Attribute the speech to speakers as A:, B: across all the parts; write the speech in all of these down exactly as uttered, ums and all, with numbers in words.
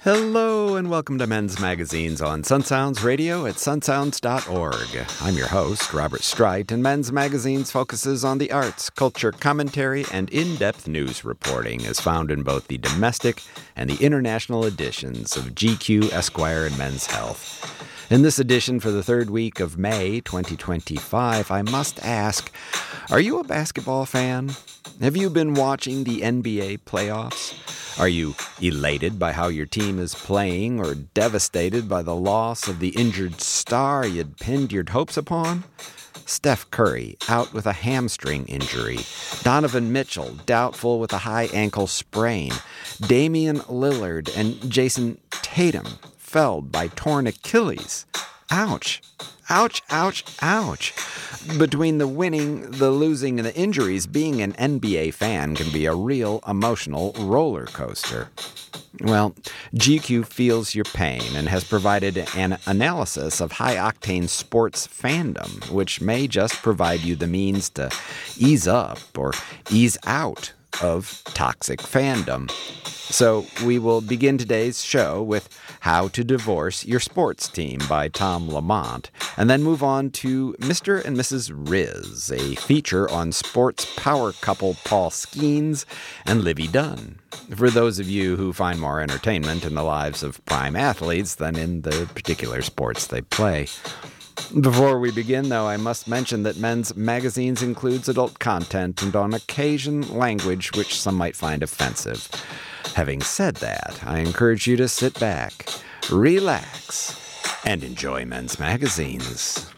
A: Hello and welcome to Men's Magazines on Sun Sounds Radio at sun sounds dot org. I'm your host, Robert Strite, and Men's Magazines focuses on the arts, culture, commentary, and in-depth news reporting as found in both the domestic and the international editions of G Q, Esquire, and Men's Health. In this edition for the third week of May twenty twenty-five, I must ask, are you a basketball fan? Have you been watching the N B A playoffs? Are you elated by how your team is playing or devastated by the loss of the injured star you'd pinned your hopes upon? Steph Curry out with a hamstring injury. Donovan Mitchell doubtful with a high ankle sprain. Damian Lillard and Jason Tatum felled by torn Achilles. Ouch. Ouch, ouch, ouch. Between the winning, the losing, and the injuries, being an N B A fan can be a real emotional roller coaster. Well, G Q feels your pain and has provided an analysis of high-octane sports fandom, which may just provide you the means to ease up or ease out of toxic fandom. So we will begin today's show with How to Divorce Your Sports Team by Tom Lamont, and then move on to Mister and Missus Riz, a feature on sports power couple Paul Skeens and Livy Dunn, for those of you who find more entertainment in the lives of prime athletes than in the particular sports they play. Before we begin, though, I must mention that Men's Magazines includes adult content and on occasion language which some might find offensive. Having said that, I encourage you to sit back, relax, and enjoy Men's Magazines.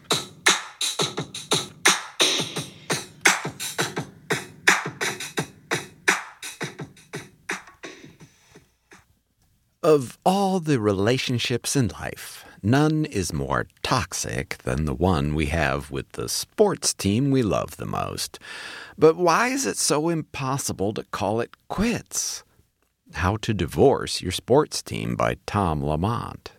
A: Of all the relationships in life, none is more toxic than the one we have with the sports team we love the most. But why is it so impossible to call it quits? How to Divorce Your Sports Team by Tom Lamont.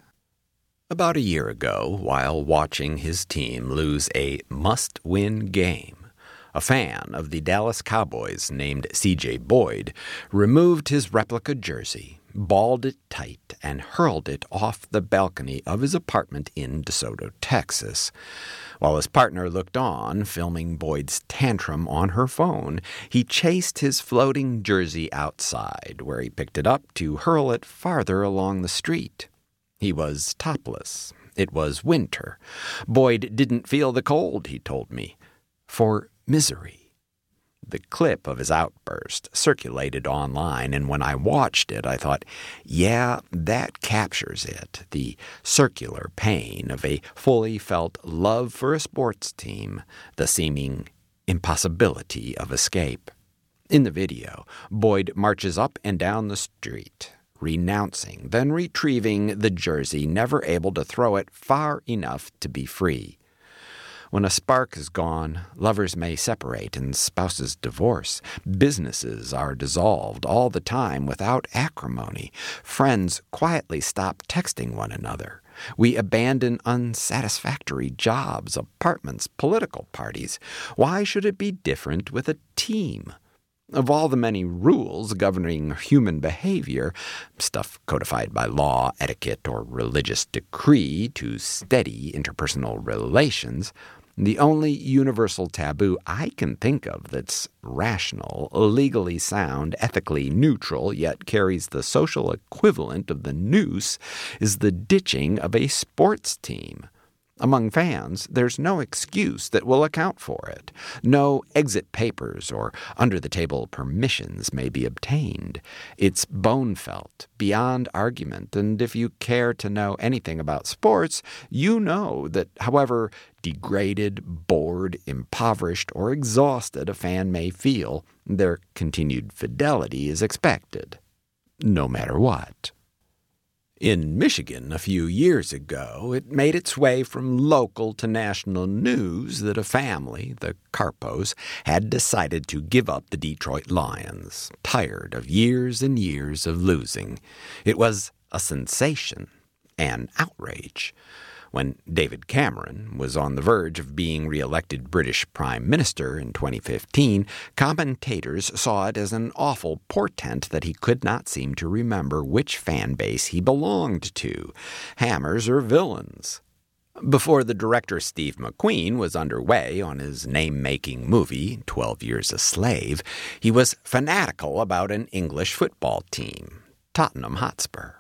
A: About a year ago, while watching his team lose a must-win game, a fan of the Dallas Cowboys named C J Boyd removed his replica jersey, balled it tight, and hurled it off the balcony of his apartment in DeSoto, Texas. While his partner looked on, filming Boyd's tantrum on her phone, he chased his floating jersey outside, where he picked it up to hurl it farther along the street. He was topless. It was winter. Boyd didn't feel the cold, he told me, for misery. The clip of his outburst circulated online, and when I watched it, I thought, yeah, that captures it, the circular pain of a fully felt love for a sports team, the seeming impossibility of escape. In the video, Boyd marches up and down the street, renouncing, then retrieving the jersey, never able to throw it far enough to be free. When a spark is gone, lovers may separate and spouses divorce. Businesses are dissolved all the time without acrimony. Friends quietly stop texting one another. We abandon unsatisfactory jobs, apartments, political parties. Why should it be different with a team? Of all the many rules governing human behavior, stuff codified by law, etiquette, or religious decree to steady interpersonal relations, the only universal taboo I can think of that's rational, legally sound, ethically neutral, yet carries the social equivalent of the noose is the ditching of a sports team. Among fans, there's no excuse that will account for it. No exit papers or under-the-table permissions may be obtained. It's bone-felt, beyond argument, and if you care to know anything about sports, you know that however degraded, bored, impoverished, or exhausted a fan may feel, their continued fidelity is expected, no matter what. In Michigan a few years ago, it made its way from local to national news that a family, the Carpos, had decided to give up the Detroit Lions, tired of years and years of losing. It was a sensation, an outrage. When David Cameron was on the verge of being re-elected British Prime Minister in twenty fifteen, commentators saw it as an awful portent that he could not seem to remember which fan base he belonged to, Hammers or Villains. Before the director Steve McQueen was underway on his name-making movie, Twelve Years a Slave, he was fanatical about an English football team, Tottenham Hotspur.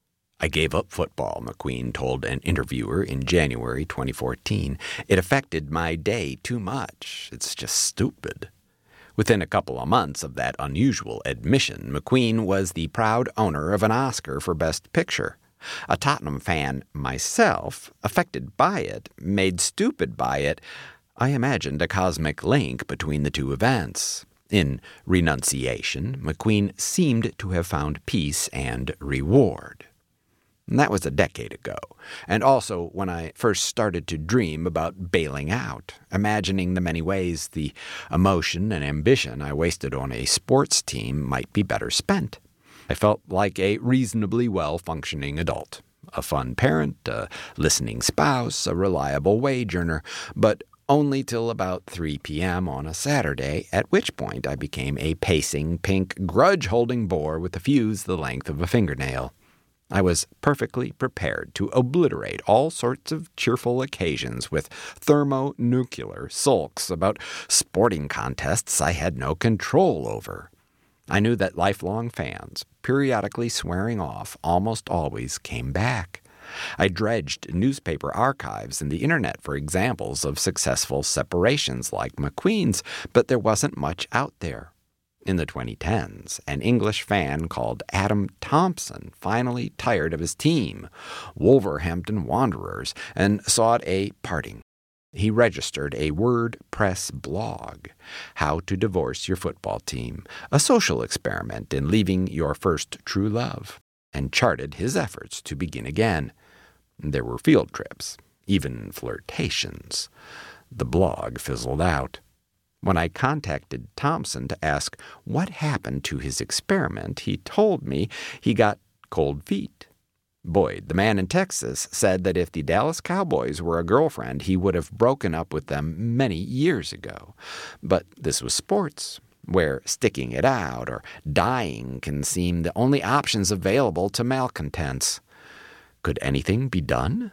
A: I gave up football, McQueen told an interviewer in January twenty fourteen. It affected my day too much. It's just stupid. Within a couple of months of that unusual admission, McQueen was the proud owner of an Oscar for Best Picture. A Tottenham fan myself, affected by it, made stupid by it, I imagined a cosmic link between the two events. In Renunciation, McQueen seemed to have found peace and reward. And that was a decade ago, and also when I first started to dream about bailing out, imagining the many ways the emotion and ambition I wasted on a sports team might be better spent. I felt like a reasonably well-functioning adult, a fun parent, a listening spouse, a reliable wage earner, but only till about three p.m. on a Saturday, at which point I became a pacing, pink, grudge-holding bore with a fuse the length of a fingernail. I was perfectly prepared to obliterate all sorts of cheerful occasions with thermonuclear sulks about sporting contests I had no control over. I knew that lifelong fans, periodically swearing off, almost always came back. I dredged newspaper archives and the internet for examples of successful separations like McQueen's, but there wasn't much out there. In the twenty tens, an English fan called Adam Thompson finally tired of his team, Wolverhampton Wanderers, and sought a parting. He registered a WordPress blog, How to Divorce Your Football Team, a social experiment in leaving your first true love, and charted his efforts to begin again. There were field trips, even flirtations. The blog fizzled out. When I contacted Thompson to ask what happened to his experiment, he told me he got cold feet. Boyd, the man in Texas, said that if the Dallas Cowboys were a girlfriend, he would have broken up with them many years ago. But this was sports, where sticking it out or dying can seem the only options available to malcontents. Could anything be done?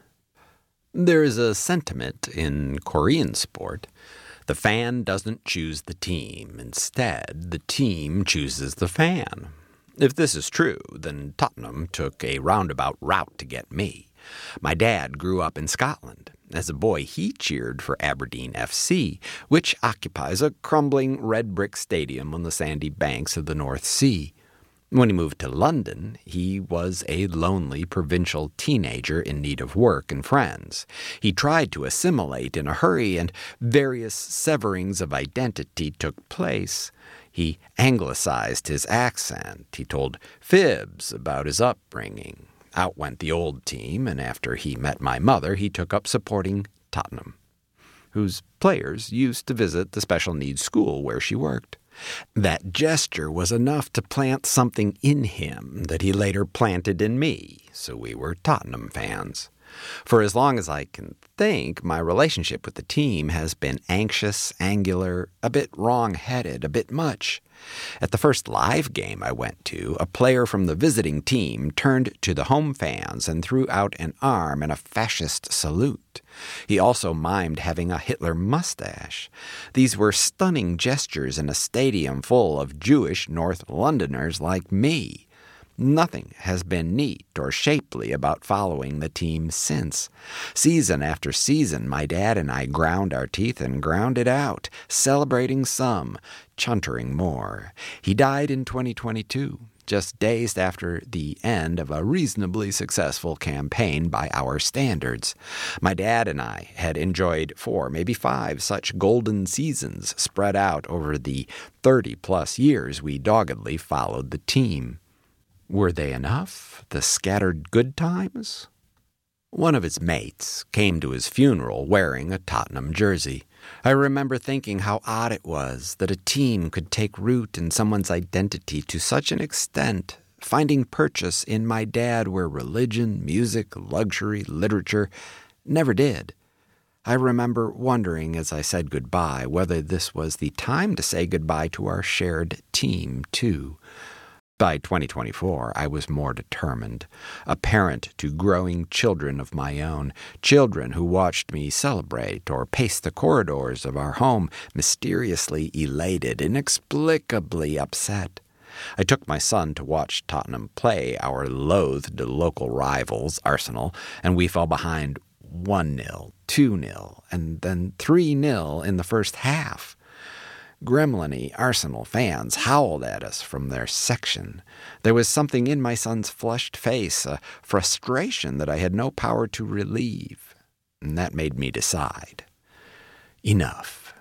A: There is a sentiment in Korean sport. The fan doesn't choose the team. Instead, the team chooses the fan. If this is true, then Tottenham took a roundabout route to get me. My dad grew up in Scotland. As a boy, he cheered for Aberdeen F C, which occupies a crumbling red brick stadium on the sandy banks of the North Sea. When he moved to London, he was a lonely provincial teenager in need of work and friends. He tried to assimilate in a hurry, and various severings of identity took place. He anglicized his accent. He told fibs about his upbringing. Out went the old team, and after he met my mother, he took up supporting Tottenham, whose players used to visit the special needs school where she worked. That gesture was enough to plant something in him that he later planted in me, so we were Tottenham fans. For as long as I can think, my relationship with the team has been anxious, angular, a bit wrong-headed, a bit much. At the first live game I went to, a player from the visiting team turned to the home fans and threw out an arm in a fascist salute. He also mimed having a Hitler mustache. These were stunning gestures in a stadium full of Jewish North Londoners like me. Nothing has been neat or shapely about following the team since. Season after season, my dad and I ground our teeth and ground it out, celebrating some, chuntering more. He died in twenty twenty-two, just days after the end of a reasonably successful campaign by our standards. My dad and I had enjoyed four, maybe five such golden seasons spread out over the thirty-plus years we doggedly followed the team. Were they enough, the scattered good times? One of his mates came to his funeral wearing a Tottenham jersey. I remember thinking how odd it was that a team could take root in someone's identity to such an extent, finding purchase in my dad where religion, music, luxury, literature never did. I remember wondering as I said goodbye whether this was the time to say goodbye to our shared team, too. By twenty twenty-four, I was more determined, a parent to growing children of my own, children who watched me celebrate or pace the corridors of our home, mysteriously elated, inexplicably upset. I took my son to watch Tottenham play our loathed local rivals, Arsenal, and we fell behind one nil, two nil, and then three nil in the first half. Gremlin-y Arsenal fans howled at us from their section. There was something in my son's flushed face, a frustration that I had no power to relieve, and that made me decide. Enough.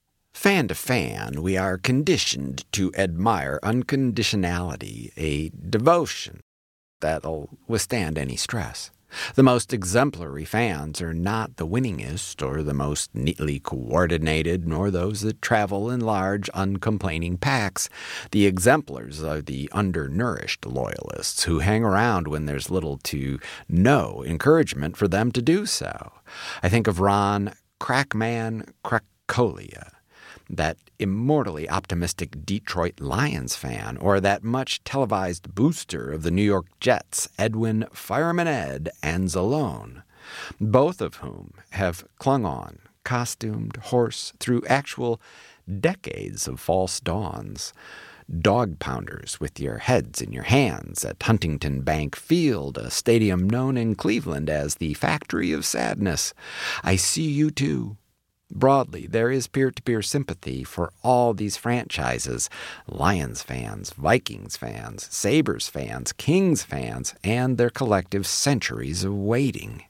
A: Fan to fan, we are conditioned to admire unconditionality, a devotion that'll withstand any stress. The most exemplary fans are not the winningest or the most neatly coordinated, nor those that travel in large, uncomplaining packs. The exemplars are the undernourished loyalists who hang around when there's little to no encouragement for them to do so. I think of Ron Crackman Krakolia, that immortally optimistic Detroit Lions fan, or that much televised booster of the New York Jets, Edwin Fireman Ed Anzalone, both of whom have clung on, costumed horse, through actual decades of false dawns. Dog pounders with your heads in your hands at Huntington Bank Field, a stadium known in Cleveland as the Factory of Sadness. I see you too. Broadly, there is peer-to-peer sympathy for all these franchises, Lions fans, Vikings fans, Sabres fans, Kings fans, and their collective centuries of waiting.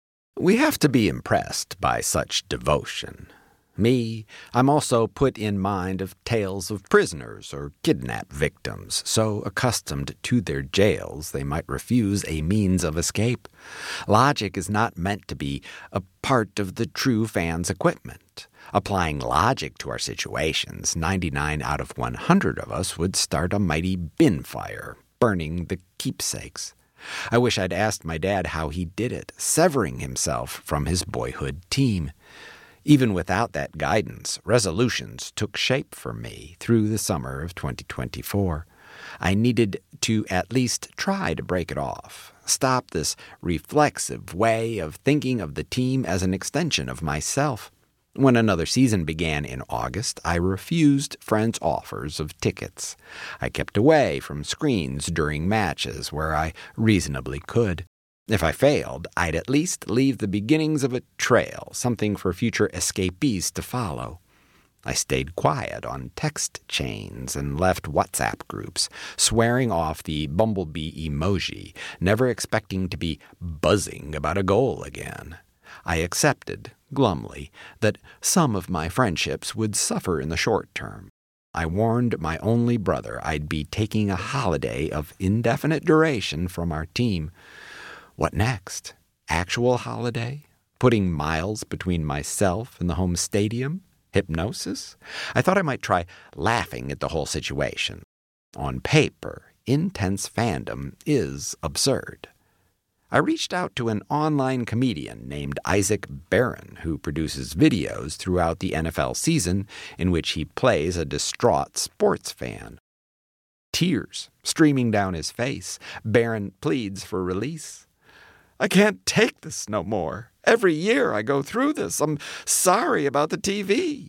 A: We have to be impressed by such devotion. Me, I'm also put in mind of tales of prisoners or kidnap victims, so accustomed to their jails they might refuse a means of escape. Logic is not meant to be a part of the true fan's equipment. Applying logic to our situations, ninety-nine out of one hundred of us would start a mighty bin fire, burning the keepsakes. I wish I'd asked my dad how he did it, severing himself from his boyhood team. Even without that guidance, resolutions took shape for me through the summer of twenty twenty-four. I needed to at least try to break it off, stop this reflexive way of thinking of the team as an extension of myself. When another season began in August, I refused friends' offers of tickets. I kept away from screens during matches where I reasonably could. If I failed, I'd at least leave the beginnings of a trail, something for future escapees to follow. I stayed quiet on text chains and left WhatsApp groups, swearing off the bumblebee emoji, never expecting to be buzzing about a goal again. I accepted, glumly, that some of my friendships would suffer in the short term. I warned my only brother I'd be taking a holiday of indefinite duration from our team. What next? Actual holiday? Putting miles between myself and the home stadium? Hypnosis? I thought I might try laughing at the whole situation. On paper, intense fandom is absurd. I reached out to an online comedian named Isaac Barron, who produces videos throughout the N F L season in which he plays a distraught sports fan. Tears streaming down his face, Barron pleads for release. I can't take this no more. Every year I go through this. I'm sorry about the T V.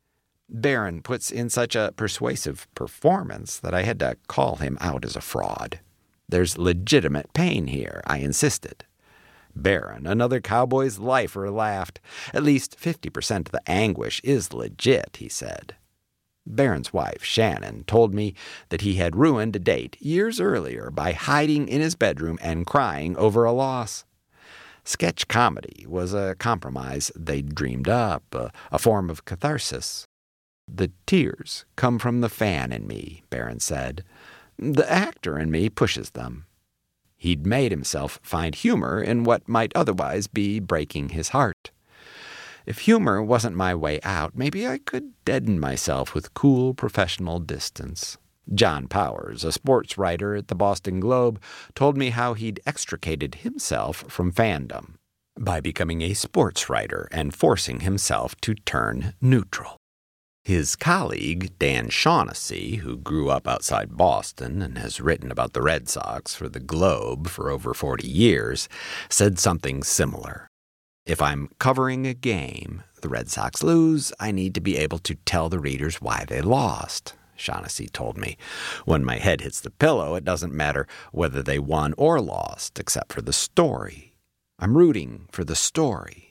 A: Barron puts in such a persuasive performance that I had to call him out as a fraud. There's legitimate pain here, I insisted. Barron, another Cowboys lifer, laughed. At least fifty percent of the anguish is legit, he said. Barron's wife, Shannon, told me that he had ruined a date years earlier by hiding in his bedroom and crying over a loss. Sketch comedy was a compromise they'd dreamed up, a, a form of catharsis. The tears come from the fan in me, Barron said. The actor in me pushes them. He'd made himself find humor in what might otherwise be breaking his heart. If humor wasn't my way out, maybe I could deaden myself with cool professional distance. John Powers, a sports writer at the Boston Globe, told me how he'd extricated himself from fandom. by becoming a sports writer and forcing himself to turn neutral. His colleague, Dan Shaughnessy, who grew up outside Boston and has written about the Red Sox for the Globe for over forty years, said something similar. If I'm covering a game, the Red Sox lose, I need to be able to tell the readers why they lost, Shaughnessy told me. When my head hits the pillow, it doesn't matter whether they won or lost, except for the story. I'm rooting for the story.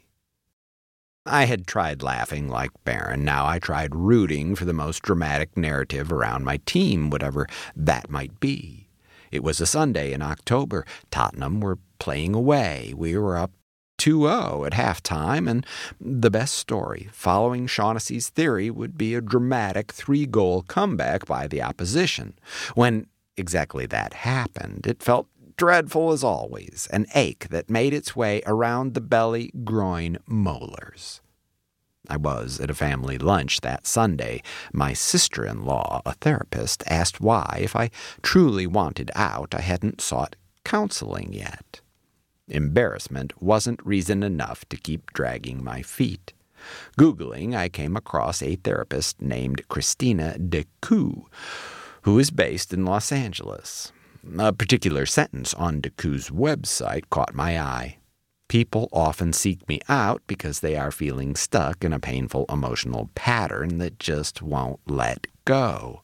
A: I had tried laughing like Barron. Now I tried rooting for the most dramatic narrative around my team, whatever that might be. It was a Sunday in October. Tottenham were playing away. We were up two oh at halftime, and the best story, following Shaughnessy's theory, would be a dramatic three-goal comeback by the opposition. When exactly that happened, it felt dreadful as always, an ache that made its way around the belly, groin, molars. I was at a family lunch that Sunday. My sister-in-law, a therapist, asked why, if I truly wanted out, I hadn't sought counseling yet. Embarrassment wasn't reason enough to keep dragging my feet. Googling, I came across a therapist named Christina Decoux, who is based in Los Angeles. A particular sentence on Decoux's website caught my eye. People often seek me out because they are feeling stuck in a painful emotional pattern that just won't let go.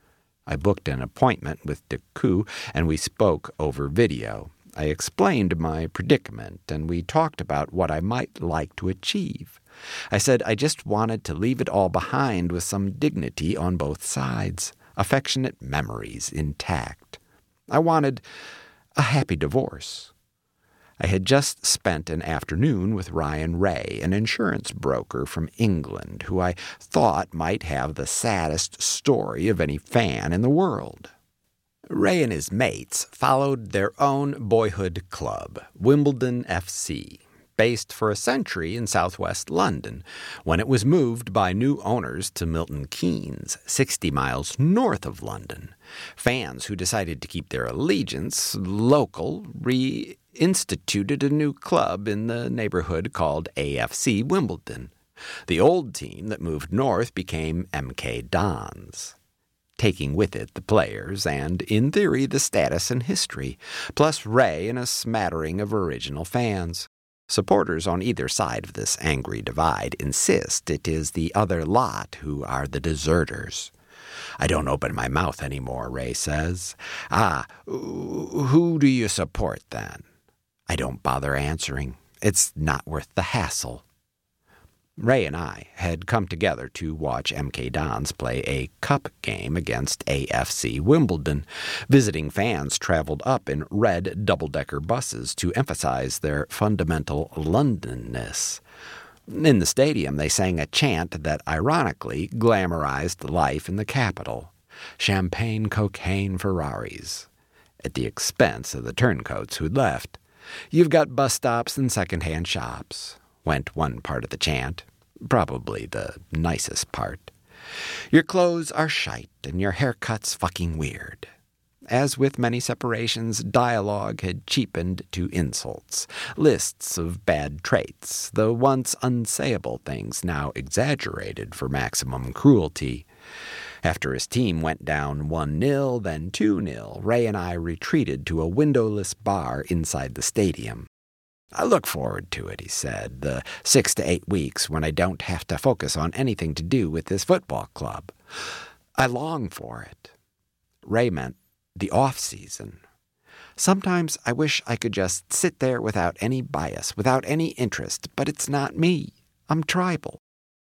A: I booked an appointment with Decoux, and we spoke over video. I explained my predicament, and we talked about what I might like to achieve. I said I just wanted to leave it all behind with some dignity on both sides, affectionate memories intact. I wanted a happy divorce. I had just spent an afternoon with Ryan Ray, an insurance broker from England, who I thought might have the saddest story of any fan in the world. Ray and his mates followed their own boyhood club, Wimbledon F C, based for a century in southwest London, when it was moved by new owners to Milton Keynes, sixty miles north of London. Fans who decided to keep their allegiance local reinstituted a new club in the neighborhood called A F C Wimbledon. The old team that moved north became M K Dons, taking with it the players and, in theory, the status and history, plus Ray and a smattering of original fans. Supporters on either side of this angry divide insist it is the other lot who are the deserters. I don't open my mouth anymore, Ray says. Ah, who do you support then? I don't bother answering. It's not worth the hassle. Ray and I had come together to watch M K Dons play a cup game against A F C Wimbledon. Visiting fans traveled up in red double-decker buses to emphasize their fundamental Londonness. In the stadium, they sang a chant that ironically glamorized life in the capital. Champagne, cocaine, Ferraris, at the expense of the turncoats who'd left. You've got bus stops and second-hand shops, went one part of the chant. Probably the nicest part. Your clothes are shite and your haircut's fucking weird. As with many separations, dialogue had cheapened to insults, lists of bad traits, the once unsayable things now exaggerated for maximum cruelty. After his team went down one nil, then two nil, Ray and I retreated to a windowless bar inside the stadium. I look forward to it, he said, the six to eight weeks when I don't have to focus on anything to do with this football club. I long for it. Ray meant the off-season. Sometimes I wish I could just sit there without any bias, without any interest, but it's not me. I'm tribal.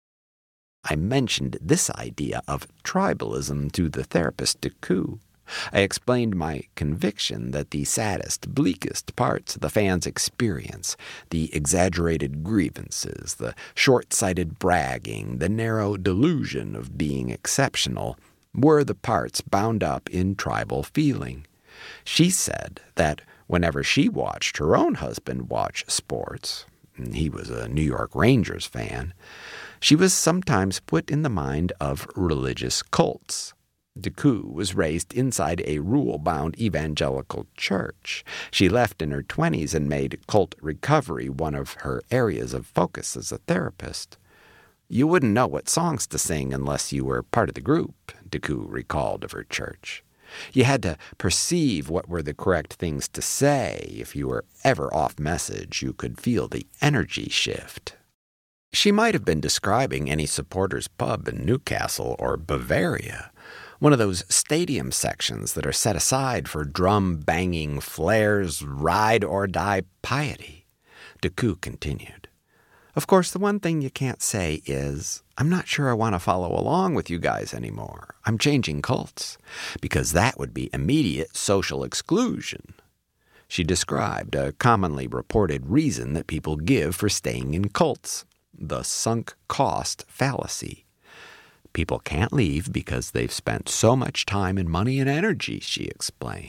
A: I mentioned this idea of tribalism to the therapist Decoux. I explained my conviction that the saddest, bleakest parts of the fans' experience, the exaggerated grievances, the short-sighted bragging, the narrow delusion of being exceptional, were the parts bound up in tribal feeling. She said that whenever she watched her own husband watch sports, and he was a New York Rangers fan, she was sometimes put in the mind of religious cults. Deku was raised inside a rule-bound evangelical church. She left in her twenties and made cult recovery one of her areas of focus as a therapist. You wouldn't know what songs to sing unless you were part of the group, Deku recalled of her church. You had to perceive what were the correct things to say. If you were ever off message, you could feel the energy shift. She might have been describing any supporters' pub in Newcastle or Bavaria, one of those stadium sections that are set aside for drum-banging flares, ride-or-die piety. Deku continued. Of course, the one thing you can't say is, I'm not sure I want to follow along with you guys anymore. I'm changing cults, because that would be immediate social exclusion. She described a commonly reported reason that people give for staying in cults, the sunk cost fallacy. People can't leave because they've spent so much time and money and energy, she explained.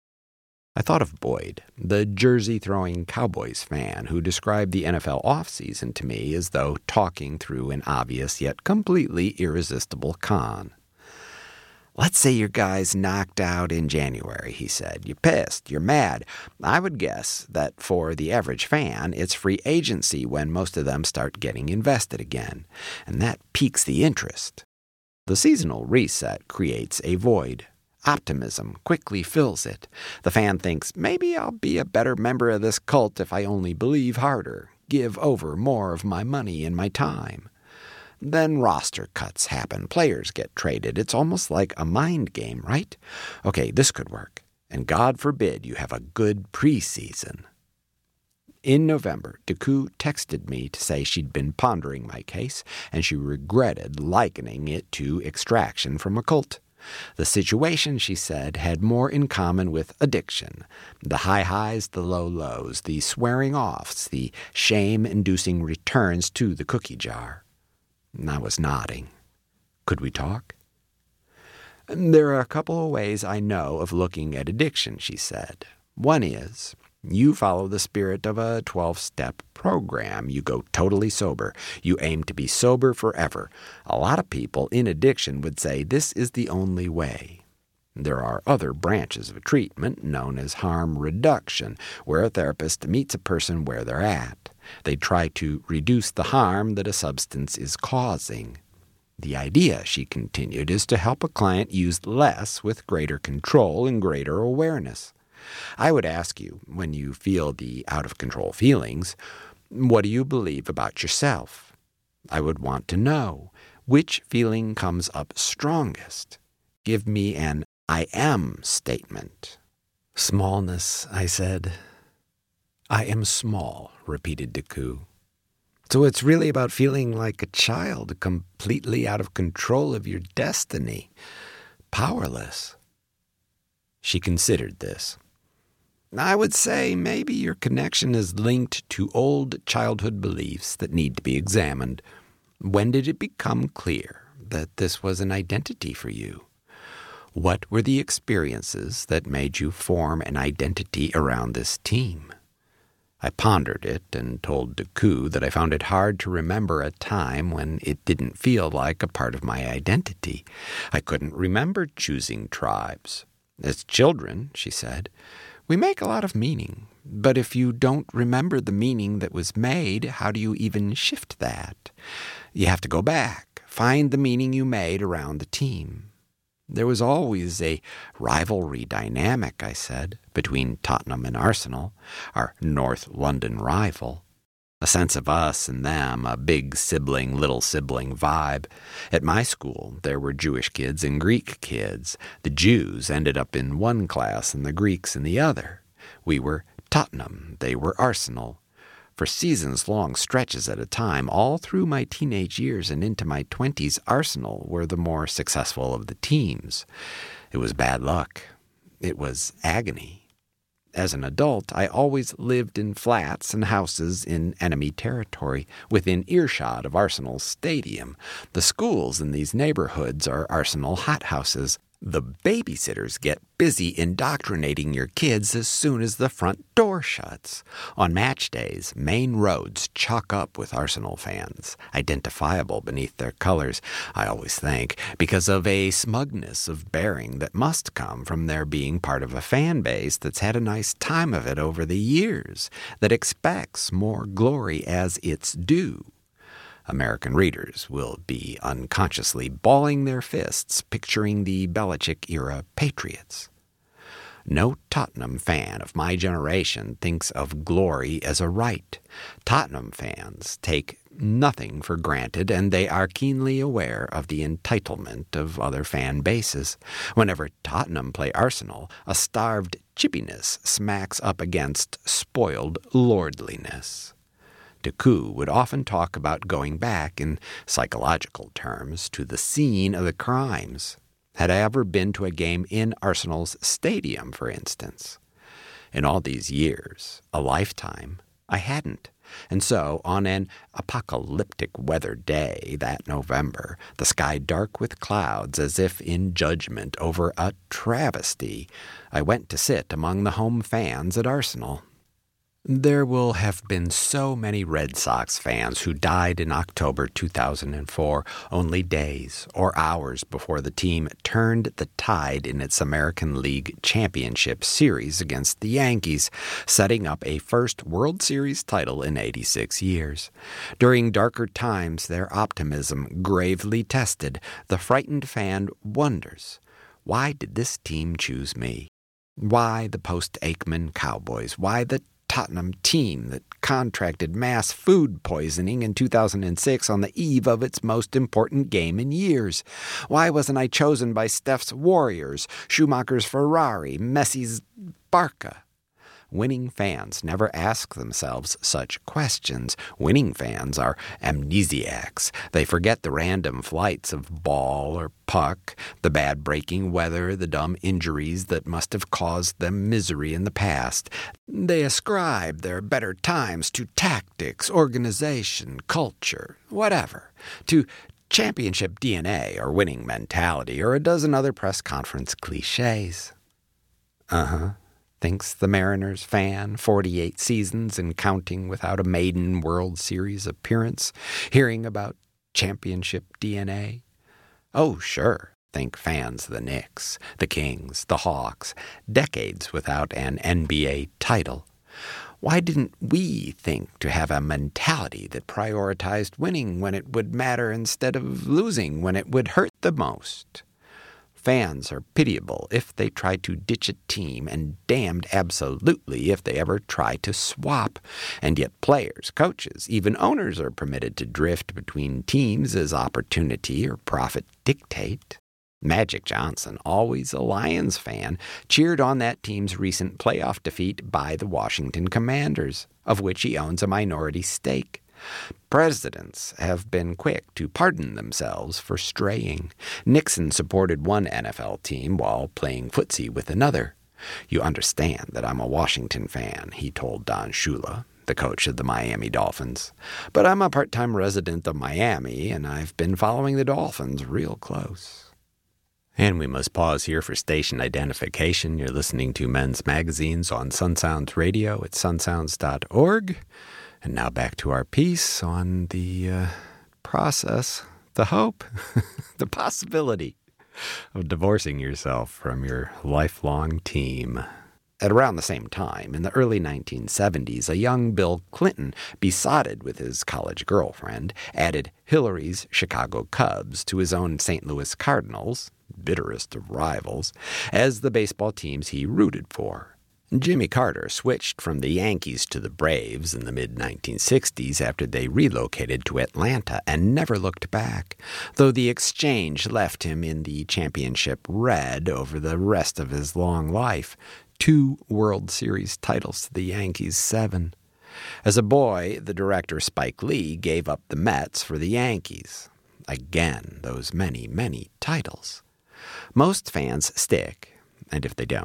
A: I thought of Boyd, the jersey-throwing Cowboys fan who described the N F L offseason to me as though talking through an obvious yet completely irresistible con. Let's say your guy's knocked out in January, he said. You're pissed, you're mad. I would guess that for the average fan, it's free agency when most of them start getting invested again, and that piques the interest. The seasonal reset creates a void. Optimism quickly fills it. The fan thinks, maybe I'll be a better member of this cult if I only believe harder, give over more of my money and my time. Then roster cuts happen. Players get traded. It's almost like a mind game, right? Okay, this could work. And God forbid you have a good preseason. In November, Deku texted me to say she'd been pondering my case, and she regretted likening it to extraction from a cult. The situation, she said, had more in common with addiction. The high highs, the low lows, the swearing offs, the shame-inducing returns to the cookie jar. I was nodding. Could we talk? There are a couple of ways I know of looking at addiction, she said. One is, you follow the spirit of a twelve-step program. You go totally sober. You aim to be sober forever. A lot of people in addiction would say this is the only way. There are other branches of treatment known as harm reduction, where a therapist meets a person where they're at. They try to reduce the harm that a substance is causing. The idea, she continued, is to help a client use less with greater control and greater awareness. I would ask you, when you feel the out-of-control feelings, what do you believe about yourself? I would want to know, which feeling comes up strongest? Give me an I am statement. Smallness, I said. I am small, repeated Deku. So it's really about feeling like a child, completely out of control of your destiny, powerless. She considered this. I would say maybe your connection is linked to old childhood beliefs that need to be examined. When did it become clear that this was an identity for you? What were the experiences that made you form an identity around this team? I pondered it and told Deku that I found it hard to remember a time when it didn't feel like a part of my identity. I couldn't remember choosing tribes. As children, she said, we make a lot of meaning, but if you don't remember the meaning that was made, how do you even shift that? You have to go back, find the meaning you made around the team. There was always a rivalry dynamic, I said, between Tottenham and Arsenal, our North London rival. A sense of us and them, a big sibling, little sibling vibe. At my school, there were Jewish kids and Greek kids. The Jews ended up in one class and the Greeks in the other. We were Tottenham, they were Arsenal. For seasons-long stretches at a time, all through my teenage years and into my twenties, Arsenal were the more successful of the teams. It was bad luck. It was agony. As an adult, I always lived in flats and houses in enemy territory, within earshot of Arsenal's stadium. The schools in these neighborhoods are Arsenal hothouses. The babysitters get busy indoctrinating your kids as soon as the front door shuts. On match days, main roads chock up with Arsenal fans, identifiable beneath their colors, I always think, because of a smugness of bearing that must come from their being part of a fan base that's had a nice time of it over the years, that expects more glory as its due. American readers will be unconsciously balling their fists picturing the Belichick-era Patriots. No Tottenham fan of my generation thinks of glory as a right. Tottenham fans take nothing for granted, and they are keenly aware of the entitlement of other fan bases. Whenever Tottenham play Arsenal, a starved chippiness smacks up against spoiled lordliness. Decoux would often talk about going back, in psychological terms, to the scene of the crimes. Had I ever been to a game in Arsenal's stadium, for instance? In all these years, a lifetime, I hadn't. And so, on an apocalyptic weather day that November, the sky dark with clouds as if in judgment over a travesty, I went to sit among the home fans at Arsenal. There will have been so many Red Sox fans who died in October two thousand four, only days or hours before the team turned the tide in its American League Championship Series against the Yankees, setting up a first World Series title in eighty-six years. During darker times, their optimism gravely tested. The frightened fan wonders, why did this team choose me? Why the post-Aikman Cowboys? Why the Tottenham team that contracted mass food poisoning in two thousand six on the eve of its most important game in years? Why wasn't I chosen by Steph's Warriors, Schumacher's Ferrari, Messi's Barca? Winning fans never ask themselves such questions. Winning fans are amnesiacs. They forget the random flights of ball or puck, the bad breaking weather, the dumb injuries that must have caused them misery in the past. They ascribe their better times to tactics, organization, culture, whatever, to championship D N A or winning mentality or a dozen other press conference cliches. Uh-huh. Thinks the Mariners fan, forty-eight seasons and counting without a maiden World Series appearance, hearing about championship D N A. Oh, sure, think fans the Knicks, the Kings, the Hawks, decades without an N B A title. Why didn't we think to have a mentality that prioritized winning when it would matter instead of losing when it would hurt the most? Fans are pitiable if they try to ditch a team, and damned absolutely if they ever try to swap. And yet players, coaches, even owners are permitted to drift between teams as opportunity or profit dictate. Magic Johnson, always a Lions fan, cheered on that team's recent playoff defeat by the Washington Commanders, of which he owns a minority stake. Presidents have been quick to pardon themselves for straying. Nixon supported one N F L team while playing footsie with another. You understand that I'm a Washington fan, he told Don Shula, the coach of the Miami Dolphins. But I'm a part-time resident of Miami, and I've been following the Dolphins real close. And we must pause here for station identification. You're listening to Men's Magazines on Sun Sounds Radio at sun sounds dot org. And now back to our piece on the uh, process, the hope, the possibility of divorcing yourself from your lifelong team. At around the same time, in the early nineteen seventies, a young Bill Clinton, besotted with his college girlfriend, added Hillary's Chicago Cubs to his own Saint Louis Cardinals, bitterest of rivals, as the baseball teams he rooted for. Jimmy Carter switched from the Yankees to the Braves in the mid nineteen sixties after they relocated to Atlanta and never looked back, though the exchange left him in the championship red over the rest of his long life. Two World Series titles to the Yankees' seven. As a boy, the director Spike Lee gave up the Mets for the Yankees. Again, those many, many titles. Most fans stick, and if they don't,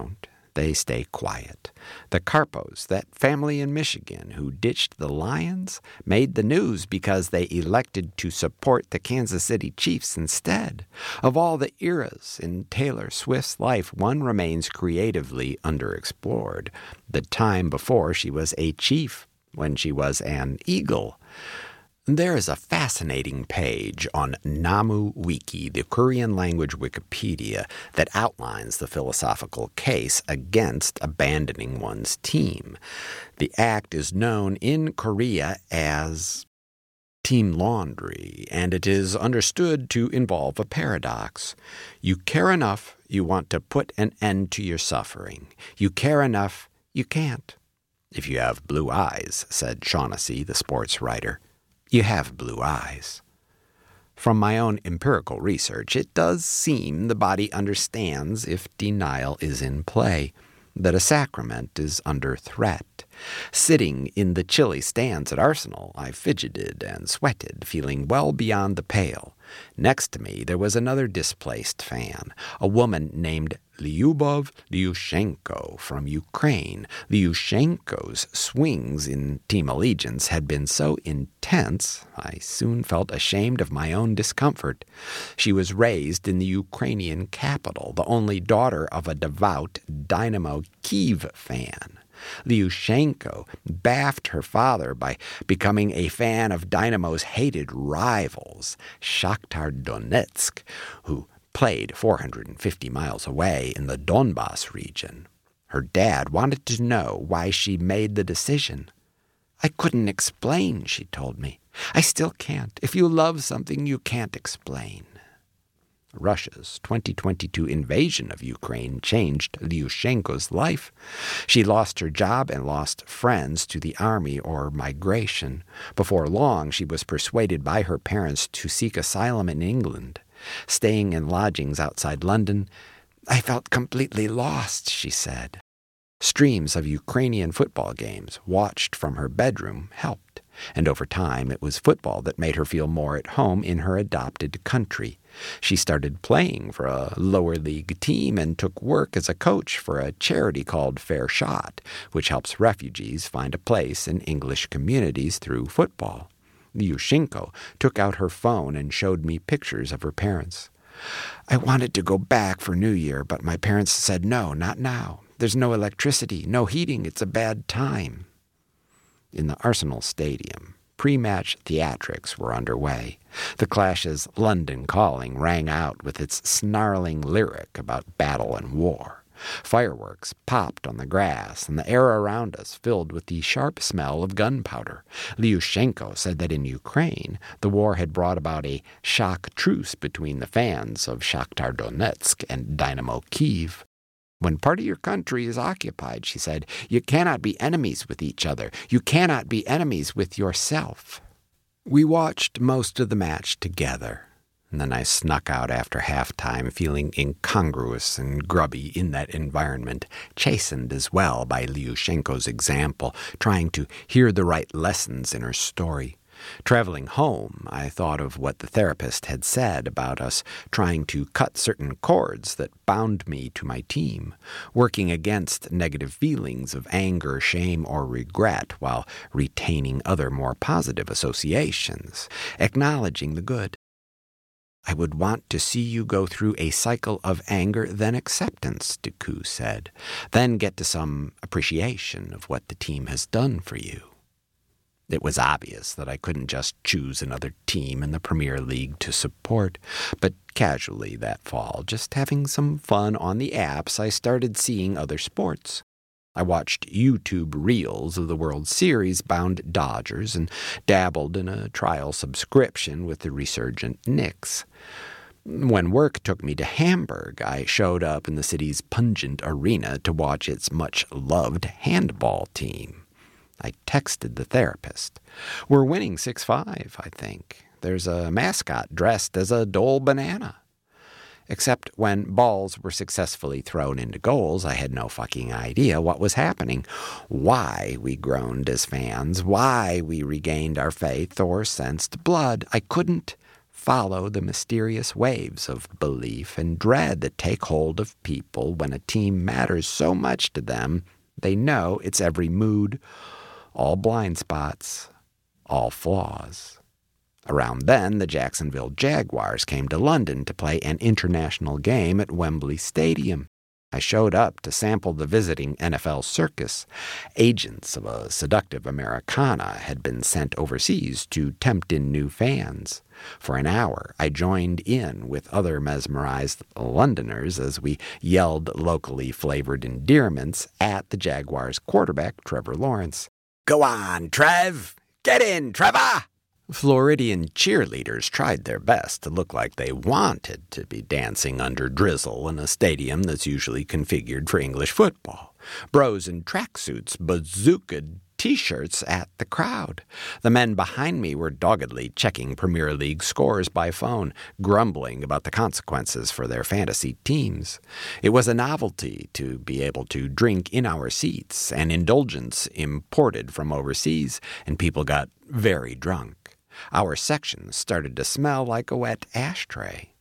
A: they stay quiet. The Carpos, that family in Michigan who ditched the Lions, made the news because they elected to support the Kansas City Chiefs instead. Of all the eras in Taylor Swift's life, one remains creatively underexplored. The time before she was a Chief, when she was an Eagle. There is a fascinating page on Namu Wiki, the Korean language Wikipedia, that outlines the philosophical case against abandoning one's team. The act is known in Korea as team laundry, and it is understood to involve a paradox. You care enough, you want to put an end to your suffering. You care enough, you can't. If you have blue eyes, said Shaughnessy, the sports writer, you have blue eyes. From my own empirical research, it does seem the body understands if denial is in play, that a sacrament is under threat. Sitting in the chilly stands at Arsenal, I fidgeted and sweated, feeling well beyond the pale. Next to me there was another displaced fan, a woman named Lyubov Lyushenko from Ukraine. Lyushenko's swings in Team Allegiance had been so intense, I soon felt ashamed of my own discomfort. She was raised in the Ukrainian capital, the only daughter of a devout Dynamo Kyiv fan. Lyushenko baffed her father by becoming a fan of Dynamo's hated rivals, Shakhtar Donetsk, who played four hundred fifty miles away in the Donbas region. Her dad wanted to know why she made the decision. I couldn't explain, she told me. I still can't. If you love something, you can't explain. Russia's twenty twenty-two invasion of Ukraine changed Lyushenko's life. She lost her job and lost friends to the army or migration. Before long, she was persuaded by her parents to seek asylum in England. Staying in lodgings outside London, I felt completely lost, she said. Streams of Ukrainian football games, watched from her bedroom, helped. And over time, it was football that made her feel more at home in her adopted country. She started playing for a lower league team and took work as a coach for a charity called Fair Shot, which helps refugees find a place in English communities through football. Lyushenko took out her phone and showed me pictures of her parents. I wanted to go back for New Year, but my parents said, no, not now. There's no electricity, no heating. It's a bad time. In the Arsenal Stadium, pre-match theatrics were underway. The Clash's London Calling rang out with its snarling lyric about battle and war. Fireworks popped on the grass, and the air around us filled with the sharp smell of gunpowder. Lyushenko said that in Ukraine, the war had brought about a shock truce between the fans of Shakhtar Donetsk and Dynamo Kyiv. When part of your country is occupied, she said, you cannot be enemies with each other. You cannot be enemies with yourself. We watched most of the match together, and then I snuck out after halftime, feeling incongruous and grubby in that environment, chastened as well by Lyushenko's example, trying to hear the right lessons in her story. Traveling home, I thought of what the therapist had said about us trying to cut certain cords that bound me to my team, working against negative feelings of anger, shame, or regret while retaining other more positive associations, acknowledging the good. I would want to see you go through a cycle of anger, then acceptance, Deku said, then get to some appreciation of what the team has done for you. It was obvious that I couldn't just choose another team in the Premier League to support, but casually that fall, just having some fun on the apps, I started seeing other sports. I watched YouTube reels of the World Series-bound Dodgers and dabbled in a trial subscription with the resurgent Knicks. When work took me to Hamburg, I showed up in the city's pungent arena to watch its much-loved handball team. I texted the therapist. We're winning six five, I think. There's a mascot dressed as a Dole banana. Except when balls were successfully thrown into goals, I had no fucking idea what was happening, why we groaned as fans, why we regained our faith or sensed blood. I couldn't follow the mysterious waves of belief and dread that take hold of people when a team matters so much to them they know its every mood, all blind spots, all flaws. Around then, the Jacksonville Jaguars came to London to play an international game at Wembley Stadium. I showed up to sample the visiting N F L circus. Agents of a seductive Americana had been sent overseas to tempt in new fans. For an hour, I joined in with other mesmerized Londoners as we yelled locally flavored endearments at the Jaguars' quarterback, Trevor Lawrence. "Go on, Trev! Get in, Trevor!" Floridian cheerleaders tried their best to look like they wanted to be dancing under drizzle in a stadium that's usually configured for English football. Bros in tracksuits bazookaed T-shirts at the crowd. The men behind me were doggedly checking Premier League scores by phone, grumbling about the consequences for their fantasy teams. It was a novelty to be able to drink in our seats, an indulgence imported from overseas, and people got very drunk. Our section started to smell like a wet ashtray.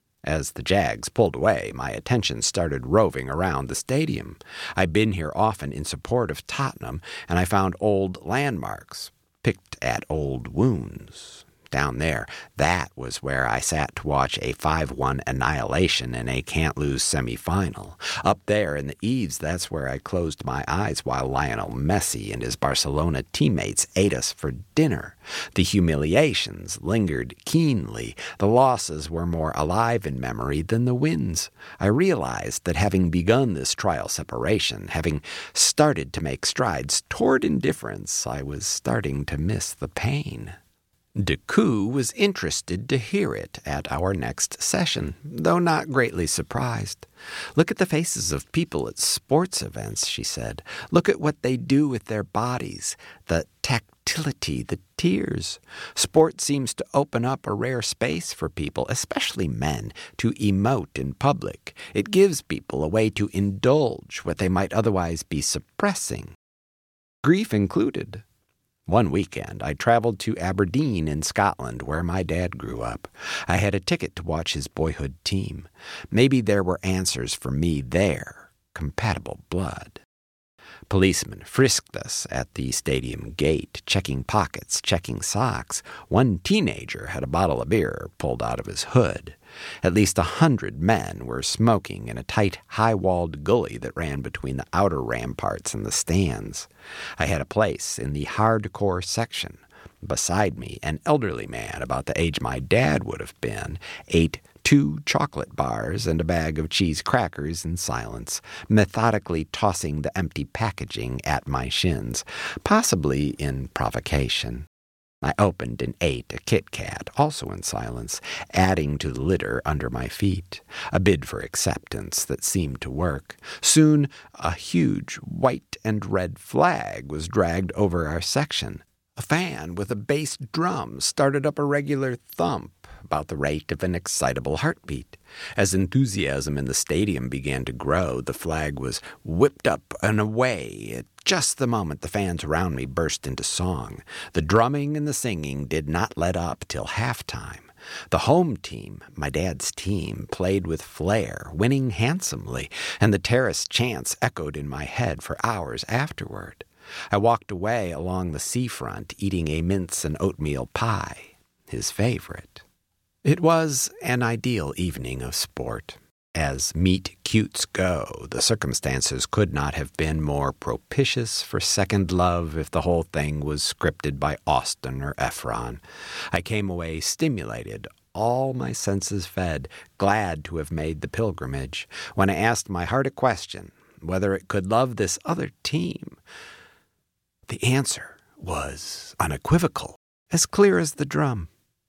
A: As the Jags pulled away, my attention started roving around the stadium. I'd been here often in support of Tottenham, and I found old landmarks, picked at old wounds. Down there, that was where I sat to watch a five one annihilation in a can't-lose semifinal. Up there in the eaves, that's where I closed my eyes while Lionel Messi and his Barcelona teammates ate us for dinner. The humiliations lingered keenly. The losses were more alive in memory than the wins. I realized that having begun this trial separation, having started to make strides toward indifference, I was starting to miss the pain. Deku was interested to hear it at our next session, though not greatly surprised. "Look at the faces of people at sports events," she said. "Look at what they do with their bodies, the tactility, the tears. Sport seems to open up a rare space for people, especially men, to emote in public. It gives people a way to indulge what they might otherwise be suppressing, grief included." One weekend, I traveled to Aberdeen in Scotland, where my dad grew up. I had a ticket to watch his boyhood team. Maybe there were answers for me there, compatible blood. Policemen frisked us at the stadium gate, checking pockets, checking socks. One teenager had a bottle of beer pulled out of his hood. At least a hundred men were smoking in a tight, high-walled gully that ran between the outer ramparts and the stands. I had a place in the hardcore section. Beside me, an elderly man about the age my dad would have been ate two chocolate bars and a bag of cheese crackers in silence, methodically tossing the empty packaging at my shins, possibly in provocation. I opened and ate a Kit Kat, also in silence, adding to the litter under my feet, a bid for acceptance that seemed to work. Soon a huge white and red flag was dragged over our section. A fan with a bass drum started up a regular thump, about the rate of an excitable heartbeat. As enthusiasm in the stadium began to grow, the flag was whipped up and away at just the moment the fans around me burst into song. The drumming and the singing did not let up till halftime. The home team, my dad's team, played with flair, winning handsomely, and the terrace chants echoed in my head for hours afterward. I walked away along the seafront, eating a mince and oatmeal pie, his favorite. It was an ideal evening of sport. As meet-cutes go, the circumstances could not have been more propitious for second love if the whole thing was scripted by Austin or Efron. I came away stimulated, all my senses fed, glad to have made the pilgrimage. When I asked my heart a question, whether it could love this other team, the answer was unequivocal, as clear as the drum.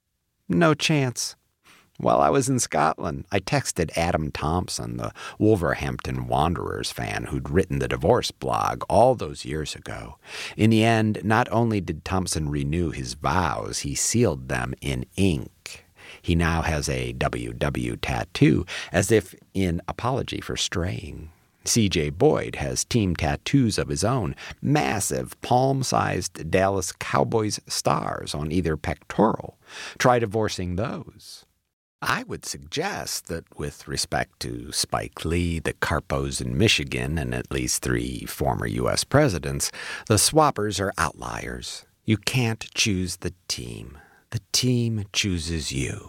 A: No chance. While I was in Scotland, I texted Adam Thompson, the Wolverhampton Wanderers fan who'd written the divorce blog all those years ago. In the end, not only did Thompson renew his vows, he sealed them in ink. He now has a W W tattoo, as if in apology for straying. C J Boyd has team tattoos of his own, massive palm-sized Dallas Cowboys stars on either pectoral. Try divorcing those. I would suggest that with respect to Spike Lee, the Carpos in Michigan, and at least three former U S presidents, the swappers are outliers. You can't choose the team. The team chooses you.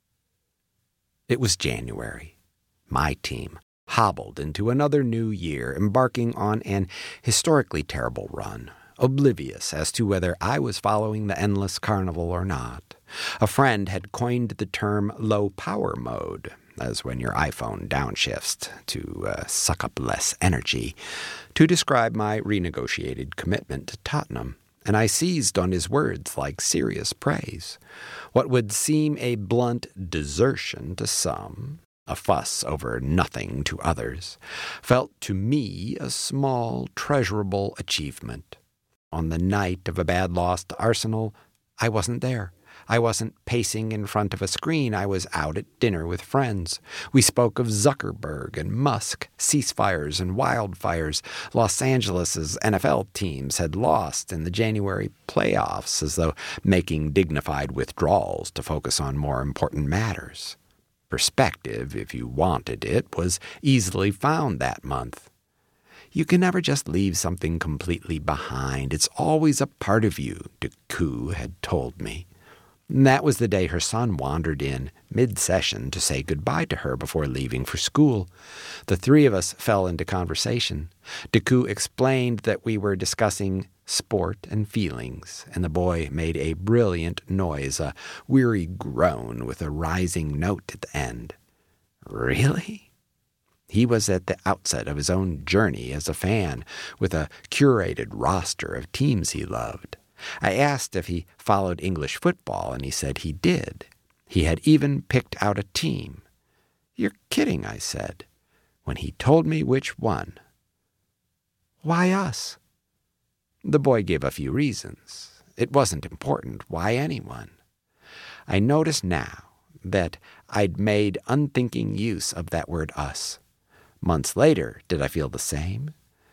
A: It was January. My team hobbled into another new year, embarking on an historically terrible run, oblivious as to whether I was following the endless carnival or not. A friend had coined the term low-power mode, as when your iPhone downshifts to uh, suck up less energy, to describe my renegotiated commitment to Tottenham, and I seized on his words like serious praise. What would seem a blunt desertion to some, a fuss over nothing to others, felt to me a small, treasurable achievement. On the night of a bad loss to Arsenal, I wasn't there. I wasn't pacing in front of a screen. I was out at dinner with friends. We spoke of Zuckerberg and Musk, ceasefires and wildfires. Los Angeles' N F L teams had lost in the January playoffs, as though making dignified withdrawals to focus on more important matters. Perspective, if you wanted it, was easily found that month. You can never just leave something completely behind. It's always a part of you, Deku had told me. And that was the day her son wandered in mid-session to say goodbye to her before leaving for school. The three of us fell into conversation. Deku explained that we were discussing sport and feelings, and the boy made a brilliant noise, a weary groan with a rising note at the end. Really? He was at the outset of his own journey as a fan, with a curated roster of teams he loved. I asked if he followed English football, and he said he did. He had even picked out a team. You're kidding, I said, when he told me which one. Why us? The boy gave a few reasons. It wasn't important. Why anyone? I noticed now that I'd made unthinking use of that word us. Months later, did I feel the same?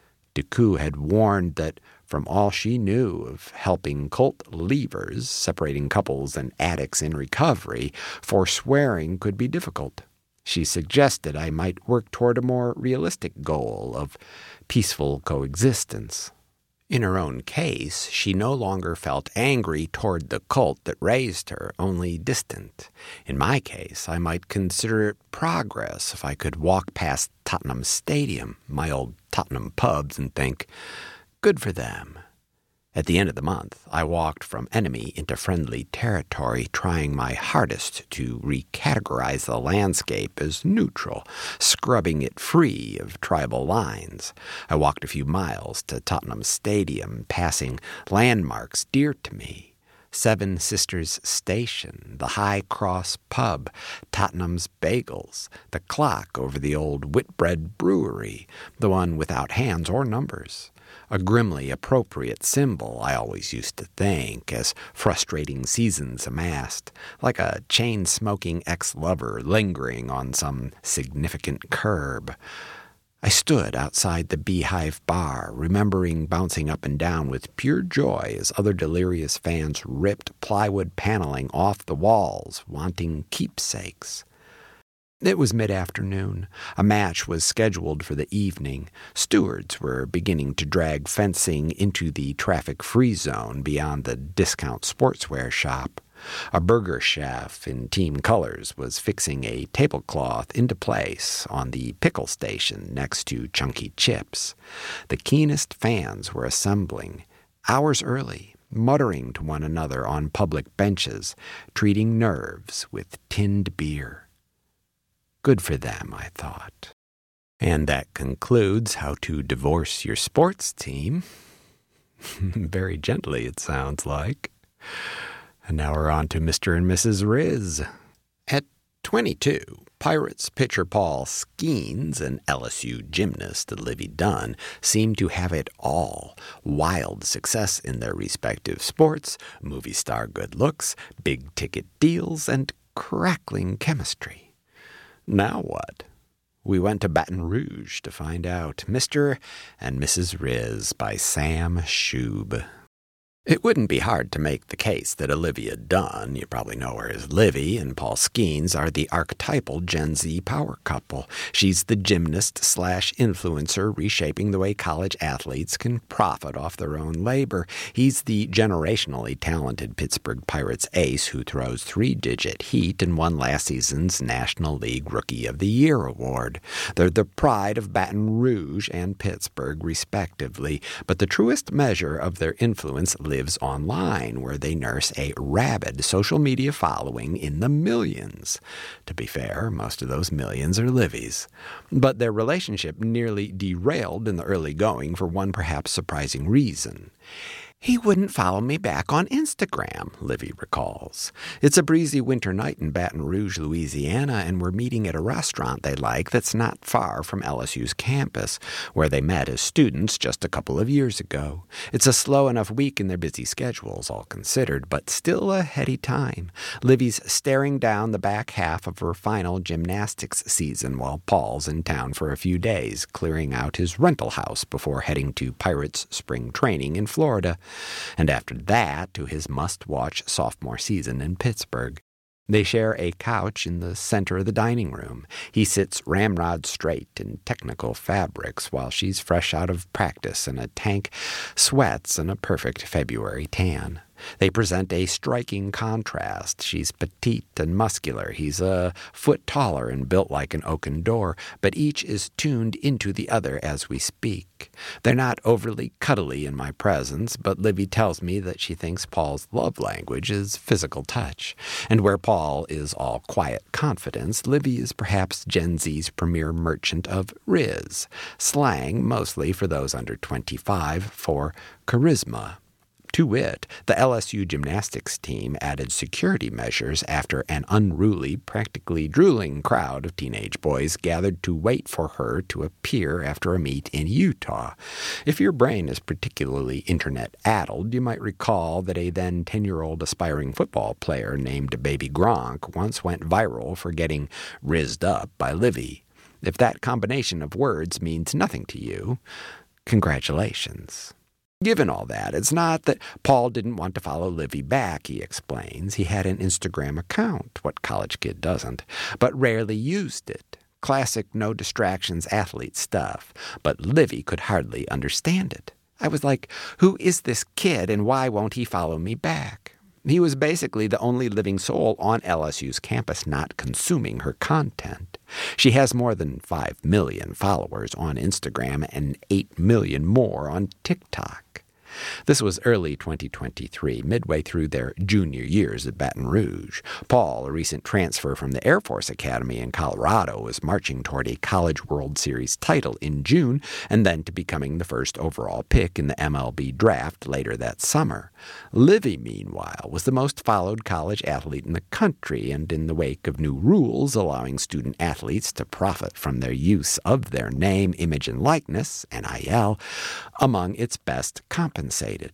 A: Deku had warned that from all she knew of helping cult leavers, separating couples and addicts in recovery, forswearing could be difficult. She suggested I might work toward a more realistic goal of peaceful coexistence. In her own case, she no longer felt angry toward the cult that raised her, only distant. In my case, I might consider it progress if I could walk past Tottenham Stadium, my old Tottenham pubs, and think, good for them. At the end of the month, I walked from enemy into friendly territory, trying my hardest to recategorize the landscape as neutral, scrubbing it free of tribal lines. I walked a few miles to Tottenham Stadium, passing landmarks dear to me. Seven Sisters Station, the High Cross Pub, Tottenham's Bagels, the clock over the old Whitbread Brewery, the one without hands or numbers. A grimly appropriate symbol, I always used to think, as frustrating seasons amassed, like a chain-smoking ex-lover lingering on some significant curb. I stood outside the Beehive Bar, remembering bouncing up and down with pure joy as other delirious fans ripped plywood paneling off the walls, wanting keepsakes. It was mid-afternoon. A match was scheduled for the evening. Stewards were beginning to drag fencing into the traffic-free zone beyond the discount sportswear shop. A burger chef in team colors was fixing a tablecloth into place on the pickle station next to Chunky Chips. The keenest fans were assembling, hours early, muttering to one another on public benches, treating nerves with tinned beer. Good for them, I thought. And that concludes how to divorce your sports team. Very gently, it sounds like. And now we're on to Mister and Missus Riz. At twenty-two, Pirates pitcher Paul Skeens and L S U gymnast Livy Dunn seemed to have it all. Wild success in their respective sports, movie star good looks, big-ticket deals, and crackling chemistry. Now what? We went to Baton Rouge to find out. Mister and Missus Riz by Sam Shube. It wouldn't be hard to make the case that Olivia Dunne, you probably know her as Livy, and Paul Skeens are the archetypal Gen Z power couple. She's the gymnast slash influencer reshaping the way college athletes can profit off their own labor. He's the generationally talented Pittsburgh Pirates ace who throws three-digit heat and won last season's National League Rookie of the Year award. They're the pride of Baton Rouge and Pittsburgh, respectively, but the truest measure of their influence lives online, where they nurse a rabid social media following in the millions. To be fair, most of those millions are Livy's. But their relationship nearly derailed in the early going for one perhaps surprising reason. He wouldn't follow me back on Instagram, Livy recalls. It's a breezy winter night in Baton Rouge, Louisiana, and we're meeting at a restaurant they like that's not far from L S U's campus, where they met as students just a couple of years ago. It's a slow enough week in their busy schedules, all considered, but still a heady time. Livy's staring down the back half of her final gymnastics season while Paul's in town for a few days, clearing out his rental house before heading to Pirates spring training in Florida. And after that, to his must-watch sophomore season in Pittsburgh. They share a couch in the center of the dining room. He sits ramrod straight in technical fabrics while she's fresh out of practice in a tank, sweats, and a perfect February tan. They present a striking contrast. She's petite and muscular. He's a foot taller and built like an oaken door, but each is tuned into the other as we speak. They're not overly cuddly in my presence, but Livy tells me that she thinks Paul's love language is physical touch. And where Paul is all quiet confidence, Livy is perhaps Gen Z's premier merchant of riz, slang mostly for those under twenty-five for charisma. To wit, the L S U gymnastics team added security measures after an unruly, practically drooling crowd of teenage boys gathered to wait for her to appear after a meet in Utah. If your brain is particularly internet-addled, you might recall that a then ten-year-old aspiring football player named Baby Gronk once went viral for getting rizzed up by Livy. If that combination of words means nothing to you, congratulations. Given all that, it's not that Paul didn't want to follow Livy back, he explains. He had an Instagram account, what college kid doesn't, but rarely used it. Classic no distractions athlete stuff, but Livy could hardly understand it. I was like, who is this kid and why won't he follow me back? He was basically the only living soul on L S U's campus not consuming her content. She has more than five million followers on Instagram and eight million more on TikTok. This was early twenty twenty-three, midway through their junior years at Baton Rouge. Paul, a recent transfer from the Air Force Academy in Colorado, was marching toward a College World Series title in June and then to becoming the first overall pick in the M L B draft later that summer. Livy, meanwhile, was the most followed college athlete in the country, and in the wake of new rules allowing student athletes to profit from their use of their name, image, and likeness, N I L, among its best compensated.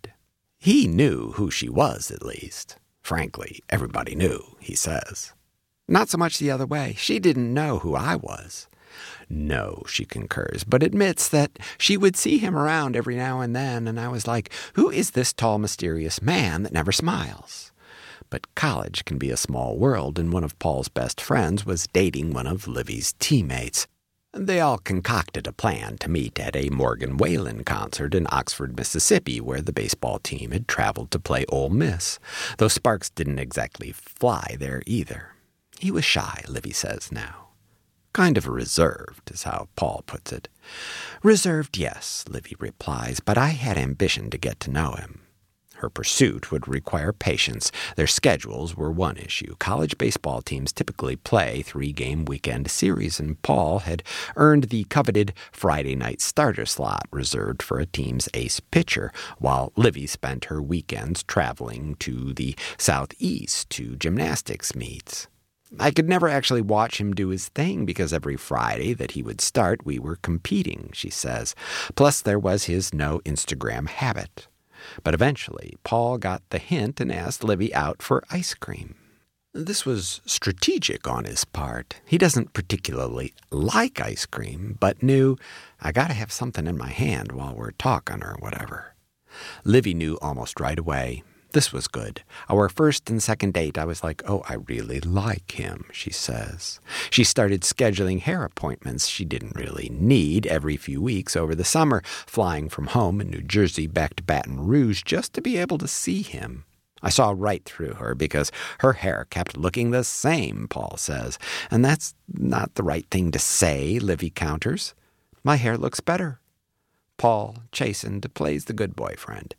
A: He knew who she was, at least. Frankly, everybody knew, he says. Not so much the other way. She didn't know who I was. No, she concurs, but admits that she would see him around every now and then, and I was like, who is this tall, mysterious man that never smiles? But college can be a small world, and one of Paul's best friends was dating one of Livy's teammates. They all concocted a plan to meet at a Morgan Wallen concert in Oxford, Mississippi, where the baseball team had traveled to play Ole Miss, though sparks didn't exactly fly there either. He was shy, Livy says now. Kind of reserved, is how Paul puts it. Reserved, yes, Livy replies, but I had ambition to get to know him. Her pursuit would require patience. Their schedules were one issue. College baseball teams typically play three-game weekend series, and Paul had earned the coveted Friday night starter slot reserved for a team's ace pitcher, while Livy spent her weekends traveling to the southeast to gymnastics meets. I could never actually watch him do his thing because every Friday that he would start, we were competing, she says. Plus, there was his no Instagram habit. But eventually, Paul got the hint and asked Livy out for ice cream. This was strategic on his part. He doesn't particularly like ice cream, but knew, I gotta have something in my hand while we're talking or whatever. Livy knew almost right away. This was good. Our first and second date, I was like, oh, I really like him, she says. She started scheduling hair appointments she didn't really need every few weeks over the summer, flying from home in New Jersey back to Baton Rouge just to be able to see him. I saw right through her because her hair kept looking the same, Paul says. And that's not the right thing to say, Livy counters. My hair looks better. Paul, chastened, plays the good boyfriend.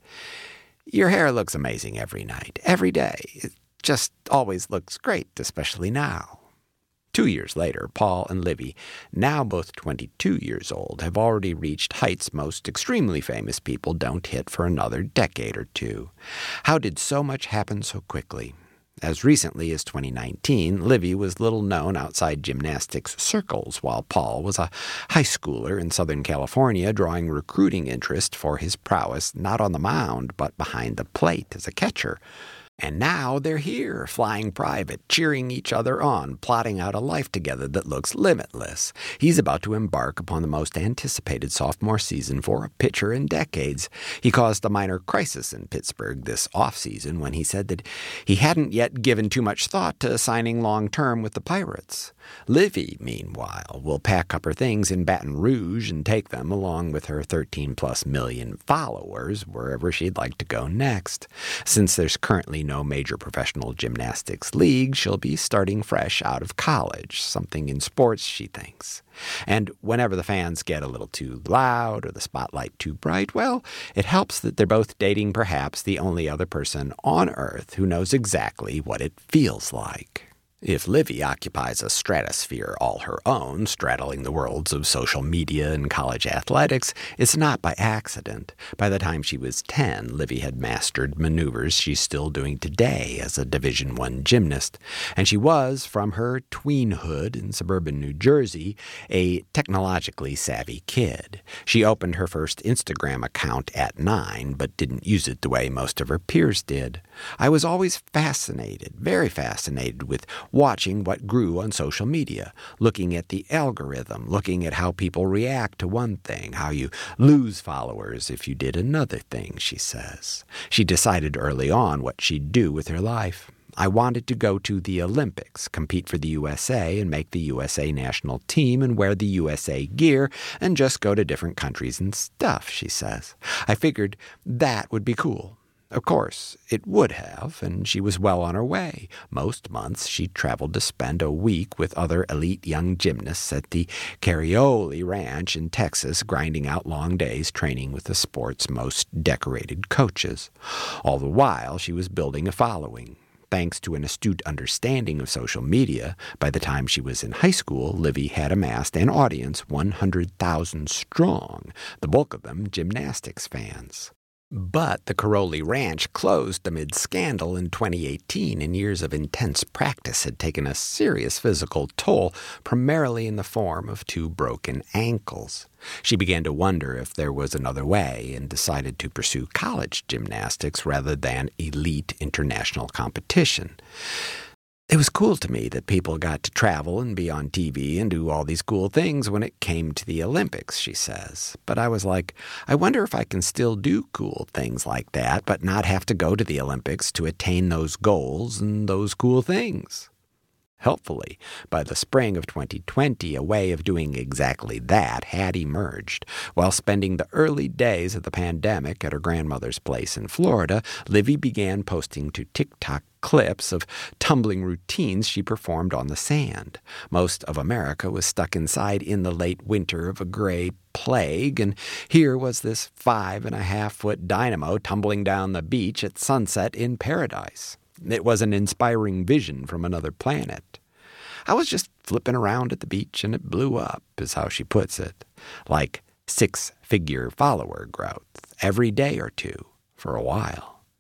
A: Your hair looks amazing every night, every day. It just always looks great, especially now. Two years later, Paul and Livy, now both twenty-two years old, have already reached heights most extremely famous people don't hit for another decade or two. How did so much happen so quickly? As recently as twenty nineteen, Livy was little known outside gymnastics circles, while Paul was a high schooler in Southern California drawing recruiting interest for his prowess not on the mound but behind the plate as a catcher. And now they're here, flying private, cheering each other on, plotting out a life together that looks limitless. He's about to embark upon the most anticipated sophomore season for a pitcher in decades. He caused a minor crisis in Pittsburgh this offseason when he said that he hadn't yet given too much thought to signing long-term with the Pirates. Livy, meanwhile, will pack up her things in Baton Rouge and take them, along with her thirteen-plus million followers, wherever she'd like to go next. Since there's currently no major professional gymnastics league, she'll be starting fresh out of college, something in sports, she thinks. And whenever the fans get a little too loud or the spotlight too bright, well, it helps that they're both dating perhaps the only other person on Earth who knows exactly what it feels like. If Livy occupies a stratosphere all her own, straddling the worlds of social media and college athletics, it's not by accident. By the time she was ten, Livy had mastered maneuvers she's still doing today as a Division One gymnast, and she was, from her tweenhood in suburban New Jersey, a technologically savvy kid. She opened her first Instagram account at nine, but didn't use it the way most of her peers did. I was always fascinated, very fascinated with watching what grew on social media, looking at the algorithm, looking at how people react to one thing, how you lose followers if you did another thing, she says. She decided early on what she'd do with her life. I wanted to go to the Olympics, compete for the U S A and make the U S A national team and wear the U S A gear and just go to different countries and stuff, she says. I figured that would be cool. Of course, it would have, and she was well on her way. Most months she traveled to spend a week with other elite young gymnasts at the Carioli Ranch in Texas, grinding out long days training with the sport's most decorated coaches. All the while, she was building a following. Thanks to an astute understanding of social media, by the time she was in high school, Livy had amassed an audience one hundred thousand strong, the bulk of them gymnastics fans. But the Carioli Ranch closed amid scandal in twenty eighteen, and years of intense practice had taken a serious physical toll, primarily in the form of two broken ankles. She began to wonder if there was another way and decided to pursue college gymnastics rather than elite international competition. It was cool to me that people got to travel and be on T V and do all these cool things when it came to the Olympics, she says. But I was like, I wonder if I can still do cool things like that, but not have to go to the Olympics to attain those goals and those cool things. Helpfully, by the spring of twenty twenty, a way of doing exactly that had emerged. While spending the early days of the pandemic at her grandmother's place in Florida, Livy began posting to TikTok clips of tumbling routines she performed on the sand. Most of America was stuck inside in the late winter of a gray plague, and here was this five-and-a-half-foot dynamo tumbling down the beach at sunset in paradise. It was an inspiring vision from another planet. I was just flipping around at the beach and it blew up, is how she puts it. Like six-figure follower growth every day or two for a while.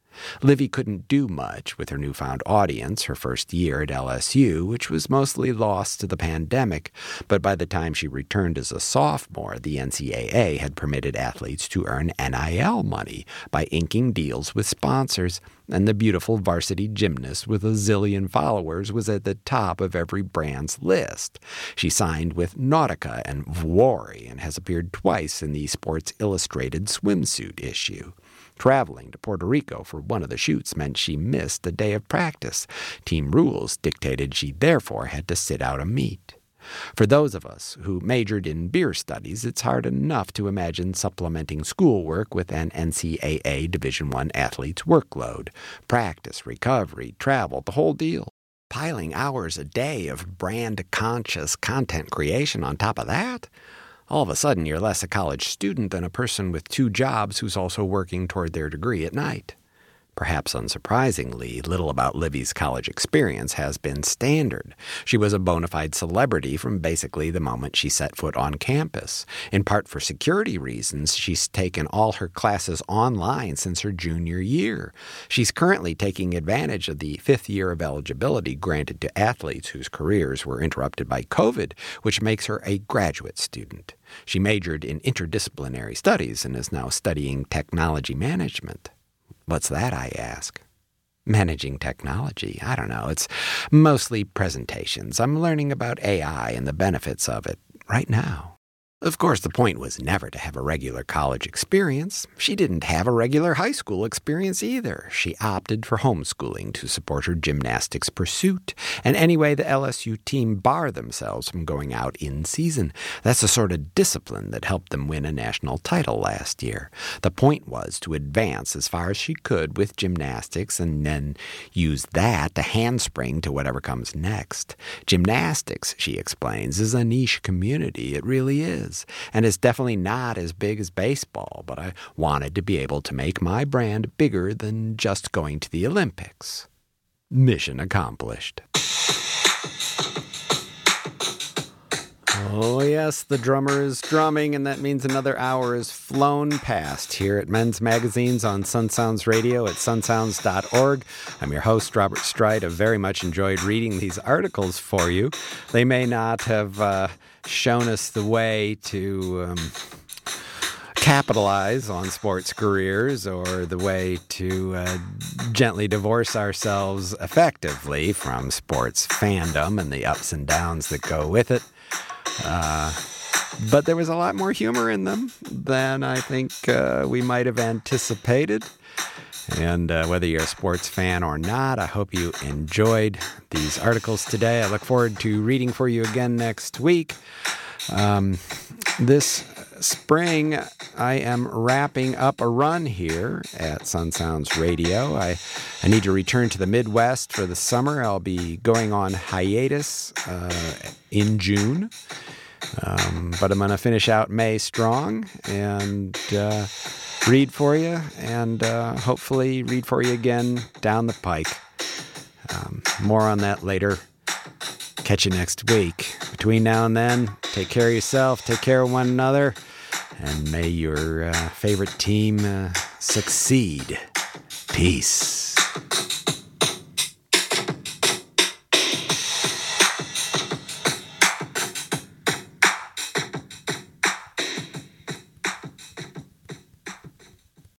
A: Livy couldn't do much with her newfound audience her first year at L S U, which was mostly lost to the pandemic, but by the time she returned as a sophomore, the N C double A had permitted athletes to earn N I L money by inking deals with sponsors, and the beautiful varsity gymnast with a zillion followers was at the top of every brand's list. She signed with Nautica and Vuori and has appeared twice in the Sports Illustrated swimsuit issue. Traveling to Puerto Rico for one of the shoots meant she missed a day of practice. Team rules dictated she therefore had to sit out a meet. For those of us who majored in beer studies, it's hard enough to imagine supplementing schoolwork with an N C double A Division I athlete's workload. Practice, recovery, travel, the whole deal. Piling hours a day of brand-conscious content creation on top of that? All of a sudden, you're less a college student than a person with two jobs who's also working toward their degree at night. Perhaps unsurprisingly, little about Livy's college experience has been standard. She was a bona fide celebrity from basically the moment she set foot on campus. In part for security reasons, she's taken all her classes online since her junior year. She's currently taking advantage of the fifth year of eligibility granted to athletes whose careers were interrupted by COVID, which makes her a graduate student. She majored in interdisciplinary studies and is now studying technology management. What's that, I ask? Managing technology? I don't know. It's mostly presentations. I'm learning about A I and the benefits of it right now. Of course, the point was never to have a regular college experience. She didn't have a regular high school experience either. She opted for homeschooling to support her gymnastics pursuit. And anyway, the L S U team barred themselves from going out in season. That's the sort of discipline that helped them win a national title last year. The point was to advance as far as she could with gymnastics and then use that to handspring to whatever comes next. Gymnastics, she explains, is a niche community. It really is. And it's definitely not as big as baseball, but I wanted to be able to make my brand bigger than just going to the Olympics. Mission accomplished. Oh, yes, the drummer is drumming, and that means another hour is flown past here at Men's Magazines on Sun Sounds Radio at sun sounds dot org. I'm your host, Robert Streit. I've very much enjoyed reading these articles for you. They may not have uh, shown us the way to um, capitalize on sports careers or the way to uh, gently divorce ourselves effectively from sports fandom and the ups and downs that go with it. Uh, but there was a lot more humor in them than I think uh, we might have anticipated. And uh, whether you're a sports fan or not, I hope you enjoyed these articles today. I look forward to reading for you again next week. Um, this spring, I am wrapping up a run here at Sun Sounds Radio. I, I need to return to the Midwest for the summer. I'll be going on hiatus uh, in June. Um, but I'm going to finish out May strong and uh, read for you and uh, hopefully read for you again down the pike. Um, more on that later. Catch you next week. Between now and then, take care of yourself, take care of one another, and may your uh, favorite team uh, succeed. Peace.